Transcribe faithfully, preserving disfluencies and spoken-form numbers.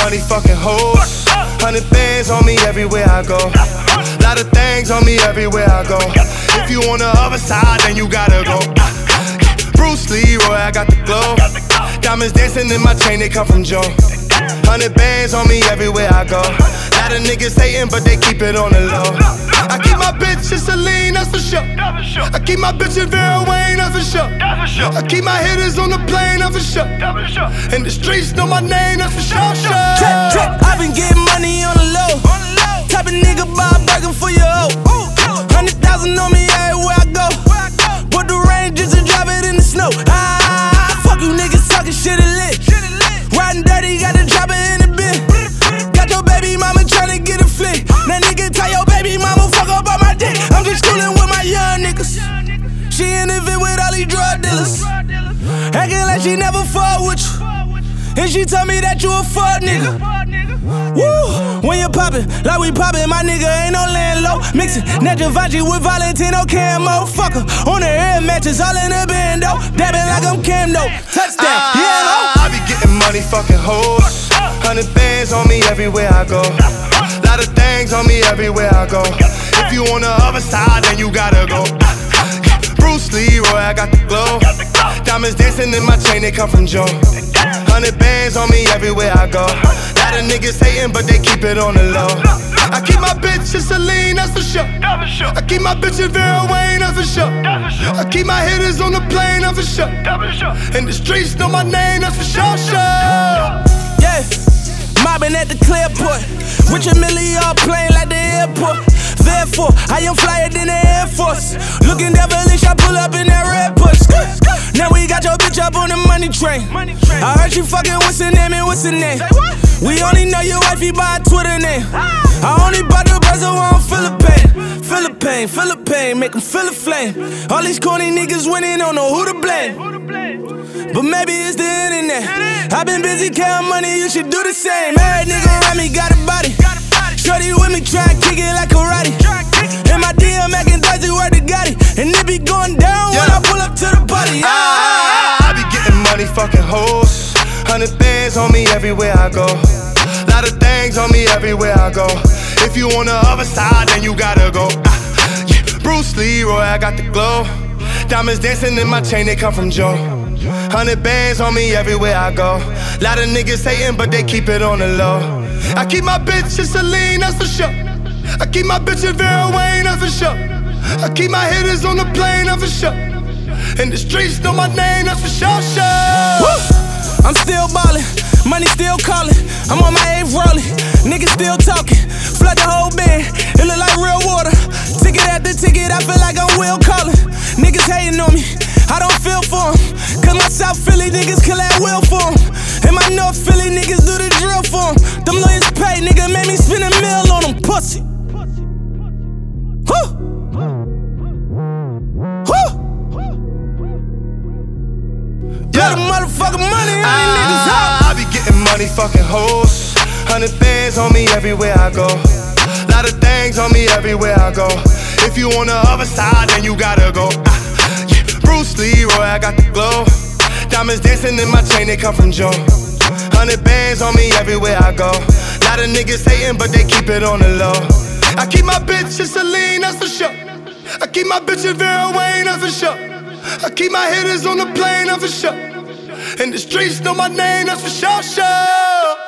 money, fucking hoes. Hundred bands on me everywhere I go. Lot of things on me everywhere I go. If you on the other side, then you gotta go. Bruce Leroy, I got the glow. Diamonds dancing in my chain, they come from Joe. Hundred bands on me everywhere I go. Lot of niggas hating, but they keep it on the low. I keep my bitch in Celine, that's for sure. I keep my bitch in Vera Wayne, that's for sure. I keep my hitters on the plane, that's for sure. And the streets know my name, that's for sure. Trap, trap, I been getting money on the low. Type of nigga buy a burger for your hoe. Hundred thousand on me everywhere I go. Put the Rangers and drive it in the snow. Ah, fuck you niggas talking shit and lit. Riding dirty, got the chopper in the bin. Got your baby mama tryna get a flick. That nigga tell your baby mama fuck up on my dick. I'm just coolin' with my young niggas. She in the vid with all these drug dealers. Acting like she never fought with you. And she told me that you a fuck nigga. Woo! When you poppin', like we poppin', my nigga ain't no laying low. Mixin' Givenchy with Valentino camo. Fucker on the air matches, all in the bando. Dabbing like I'm Camdo. Touchdown, yeah, ho. I be getting money, fucking hoes. Hundred bands on me everywhere I go. Lot of things on me everywhere I go. If you on the other side, then you gotta go. Bruce Leroy, I got the glow. Diamonds dancing in my chain, they come from Joe. Hundred bands on me everywhere I go. Lot of niggas hating, but they keep it on the low. I keep my bitch in Celine, that's for sure. I keep my bitch in Vera Wayne, that's for sure. I keep my hitters on the plane, that's for sure. And the streets know my name, that's for sure. Yeah, mobbing at the Clearport. Richard Millie all playing like the airport. Therefore, I am flyer than the Air Force. Looking devilish, I pull up in that red push. Now we got your bitch up on the money train. I heard you fucking what's her name and what's her name. We only know your wifey by a Twitter name. I only bought the birds that want Philippine. Philippine, Philippine, make them feel a flame. All these corny niggas winning, don't know who to blame. But maybe it's the internet. I've been busy counting money, you should do the same. Every nigga around me got a body. Shorty with me trying to kick it like karate. In my D M acting thirsty, word to Gotti. And it be going down when I pull up to the party. I, I be getting money, fucking hoes. Hundred bands on me everywhere I go. Lot of things on me everywhere I go. If you on the other side, then you gotta go. Ah, yeah. Bruce Leroy, I got the glow. Diamonds dancing in my chain, they come from Joe. Hundred bands on me everywhere I go. Lot of niggas hating, but they keep it on the low. I keep my bitch in Celine, that's for sure. I keep my bitch in Vera Wayne, that's for sure. I keep my hitters on the plane, that's for sure. And the streets know my name, that's for sure, sure. Woo! I'm still ballin', money still callin'. I'm on my eighth rollin', niggas still talkin'. Flood the whole band, it look like real water. Ticket after ticket, I feel like I'm Will Collin'. Niggas hating on me, I don't feel for 'em. Cause my South Philly niggas kill that will for 'em. And my North Philly niggas do the drill for 'em. Them lawyers pay, nigga, made me spend a mill on them pussy. Woo! Woo! Yeah. Got a motherfucking money on these I, niggas out. I be getting money, fucking hoes. Hundred bands on me everywhere I go. Lot of things on me everywhere I go. If you on the other side, then you gotta go. Ah, yeah. Bruce Leroy, I got the glow. Diamonds dancing in my chain, they come from Joe. Hundred bands on me everywhere I go. Lot of niggas hating, but they keep it on the low. I keep my bitch in Celine, that's for sure. I keep my bitch in Vera Wayne, that's for sure. I keep my hitters on the plane, that's for sure. And the streets know my name, that's for sure, sure.